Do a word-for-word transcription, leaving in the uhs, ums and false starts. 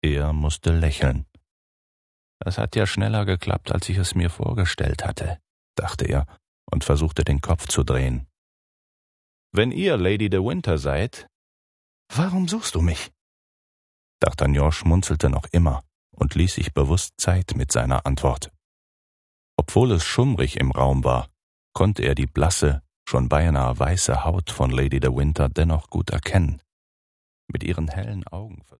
Er musste lächeln. »Das hat ja schneller geklappt, als ich es mir vorgestellt hatte«, dachte er und versuchte den Kopf zu drehen. »Wenn ihr Lady de Winter seid, warum suchst du mich?« D'Artagnan schmunzelte noch immer und ließ sich bewusst Zeit mit seiner Antwort. Obwohl es schummrig im Raum war, konnte er die blasse, schon beinahe weiße Haut von Lady de Winter dennoch gut erkennen. Mit ihren hellen Augen